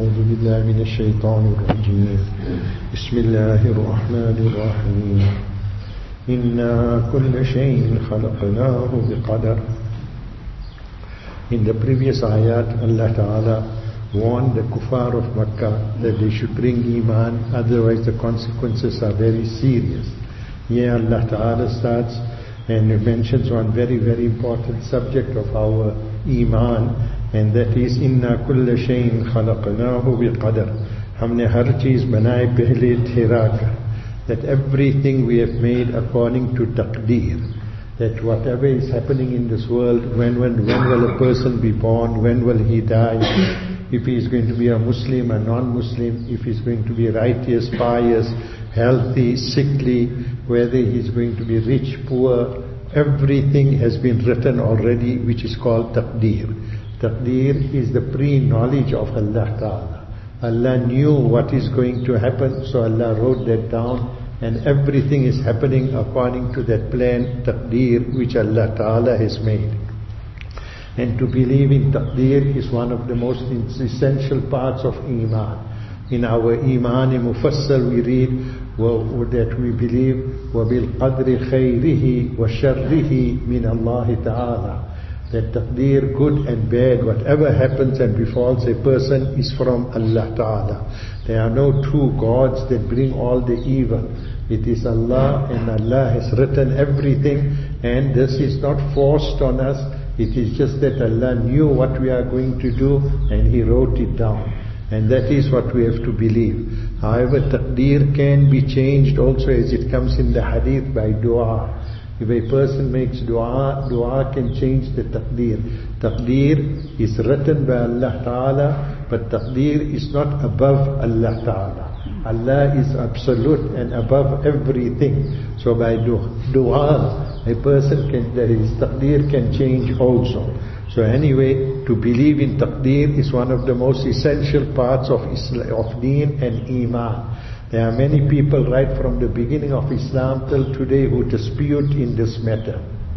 أعوذ بالله من الشيطان الرجيم بسم الله الرحمن الرحيم إنا كل شيء خلقناه بقدر. In the previous ayat, Allah Ta'ala warned the kuffar of Makkah that they should bring Iman, otherwise the consequences are very serious. Here Allah Ta'ala starts and mentions one very, very important subject of our Iman, and that is Inna kulla shayin khalaqnahu biqadar. Humne har cheez banaye pehle thera kar. That everything we have made according to taqdeer. That whatever is happening in this world, when will a person be born, when will he die, if he is going to be a Muslim, a non-Muslim, if he is going to be righteous, pious, healthy, sickly, whether he is going to be rich, poor, everything has been written already, which is called taqdeer. Taqdeer is the pre-knowledge of Allah Ta'ala. Allah knew what is going to happen, so Allah wrote that down, and everything is happening according to that plan, taqdeer, which Allah Ta'ala has made. And to believe in taqdeer is one of the most essential parts of Iman. In our Iman Mufassal we read that we believe وَبِالْقَدْرِ خَيْرِهِ وَشَرِّهِ مِنَ اللَّهِ تَعَالَى. That taqdeer, good and bad, whatever happens and befalls a person is from Allah Ta'ala. There are no two gods that bring all the evil. It is Allah, and Allah has written everything, and this is not forced on us. It is just that Allah knew what we are going to do and He wrote it down. And that is what we have to believe. However, taqdeer can be changed also, as it comes in the hadith, by dua. If a person makes dua, dua can change the taqdeer. Taqdeer is written by Allah Ta'ala, but taqdeer is not above Allah Ta'ala. Allah is absolute and above everything. So by dua, a person can, his taqdeer can change also. So anyway, to believe in taqdeer is one of the most essential parts of deen and Iman. There are many people right from the beginning of Islam till today who dispute in this matter.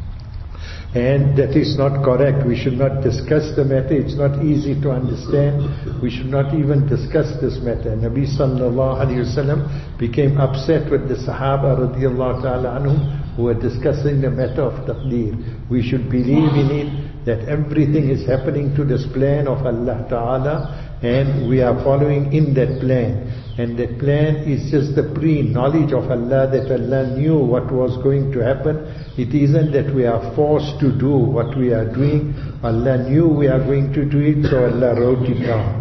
And that is not correct. We should not discuss the matter. It's not easy to understand. We should not even discuss this matter. Nabi sallallahu alayhi wasallam became upset with the Sahaba radiallahu ta'ala anhum who were discussing the matter of taqdeer. We should believe in it, that everything is happening to this plan of Allah Ta'ala, and we are following in that plan. And that plan is just the pre-knowledge of Allah, that Allah knew what was going to happen. It isn't that we are forced to do what we are doing. Allah knew we are going to do it, so Allah wrote it down.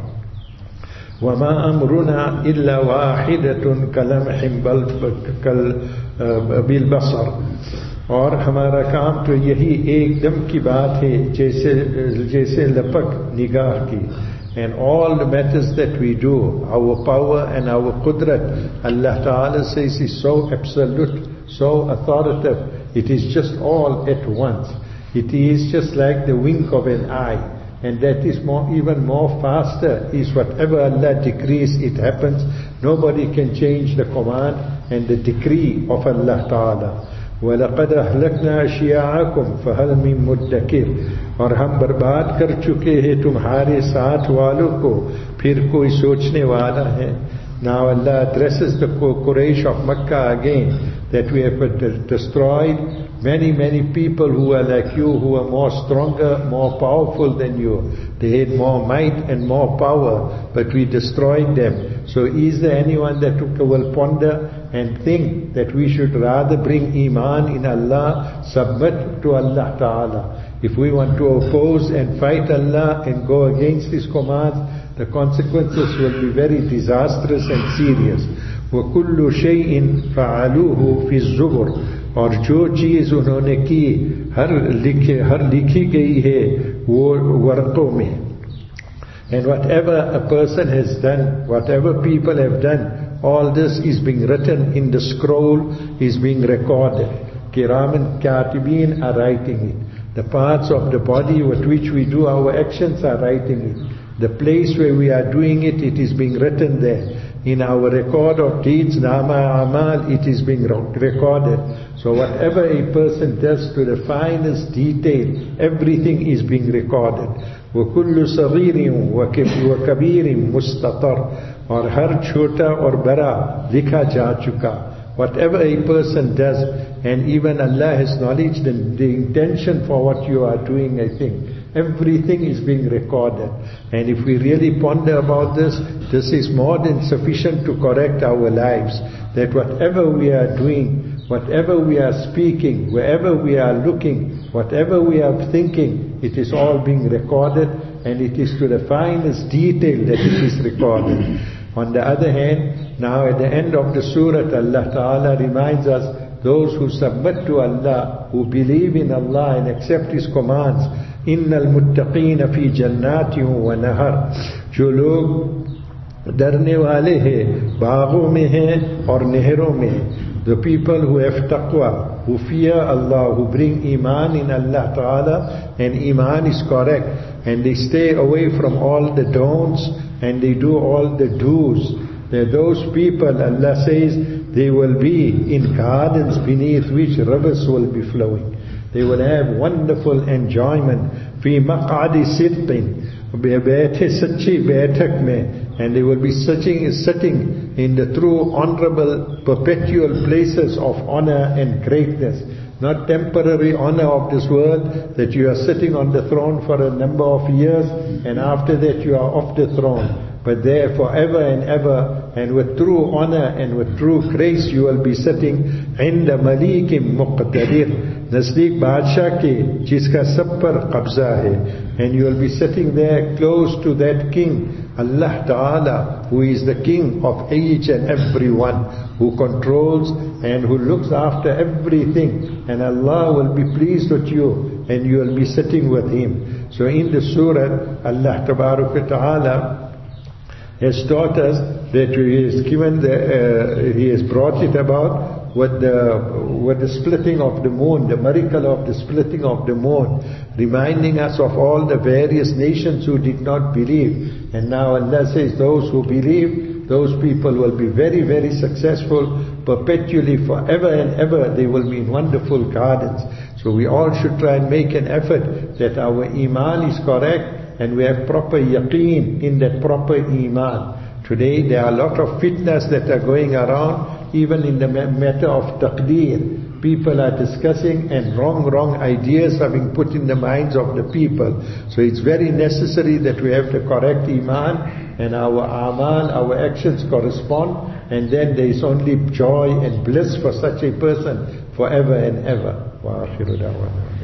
وَمَا أَمْرُنَا إِلَّا وَاحِدَةٌ كَلَمْحٍ بِالْبَصَرِ. और हमारा काम तो यही एकदम की बात है, जैसे लपक निगाह की. And all the matters that we do, our power and our qudrat, Allah Ta'ala says is so absolute, so authoritative. It is just all at once. It is just like the wink of an eye. And that is even more faster, is whatever Allah decrees, it happens. Nobody can change the command and the decree of Allah Ta'ala. وَلَقَدْ أَهْلَكْنَا أَشْيَاعَكُمْ فَهَلْ مِن مُدَّكِرٍ. और हम बर्बाद कर चुके हैं तुम्हारे साथ वालों को, फिर कोई सोचने वाला है. Now Allah addresses the Quraysh of Makkah again, that we have destroyed many people who are like you, who are more stronger, more powerful than you. They had more might and more power, but we destroyed them. So is there anyone that will ponder and think that we should rather bring Iman in Allah, submit to Allah Ta'ala? If we want to oppose and fight Allah and go against His commands, the consequences will be very disastrous and serious. وَكُلُّ شَيْءٍ فَعَلُوهُ فِي الزُّبُرِ. और जो चीज़ उन्होंने की हर लिखी गई है वो वर्कों में. And whatever a person has done, whatever people have done, all this is being written in the scroll, is being recorded. Kiraman Katibin are writing it. The parts of the body with which we do our actions are writing it. The place where we are doing it, it is being written there. In our record of deeds, Nama Amal, it is being recorded. So whatever a person does to the finest detail, everything is being recorded. وَكُلُّ صَغِيرٍ وَكَبِيرٍ مُسْتَطَرٍ, और हर छोटा और बड़ा लिखा जा चुका. Whatever a person does, and even Allah has knowledge the intention for what you are doing, I think. Everything is being recorded. And if we really ponder about this, this is more than sufficient to correct our lives. That whatever we are doing, whatever we are speaking, wherever we are looking, whatever we are thinking, it is all being recorded, and it is to the finest detail that it is recorded. On the other hand, now at the end of the surah, Allah Ta'ala reminds us, those who submit to Allah, who believe in Allah and accept His commands, إِنَّ الْمُتَّقِينَ فِي جَنَّاتٍ وَنَهَرٍ, जो लोग डरने वाले हैं बागों में हैं और नहरों में. The people who have taqwa, who fear Allah, who bring iman in Allah Ta'ala, and iman is correct, and they stay away from all the don'ts, and they do all the do's. Those people, Allah says, they will be in gardens beneath which rivers will be flowing. They will have wonderful enjoyment. فِي مَقْعَدِ صِدْقٍ, बैठे सच्ची बैठक में, and they will be sitting in the true honorable perpetual places of honor and greatness. Not temporary honor of this world, that you are sitting on the throne for a number of years and after that you are off the throne. But there forever and ever, and with true honor and with true grace, you will be sitting عند مليك مقتدر, नज़दीक बादशाह के जिसका सब पर कब्जा है. And you will be sitting there close to that king, Allah Ta'ala, who is the king of each and every one, who controls and who looks after everything. And Allah will be pleased with you, and you will be sitting with Him. So in the surah, Allah Ta'ala has taught us that He has brought it about with the splitting of the moon, the miracle of the splitting of the moon, reminding us of all the various nations who did not believe. And now Allah says those who believe, those people will be very, very successful, perpetually, forever and ever. They will be in wonderful gardens. So we all should try and make an effort that our iman is correct, and we have proper yaqeen in that proper iman. Today there are a lot of fitnas that are going around, even in the matter of taqdeer. People are discussing, and wrong ideas are being put in the minds of the people. So it's very necessary that we have the correct iman, and our amal, our actions correspond, and then there is only joy and bliss for such a person forever and ever. Wa akhiru da'wana.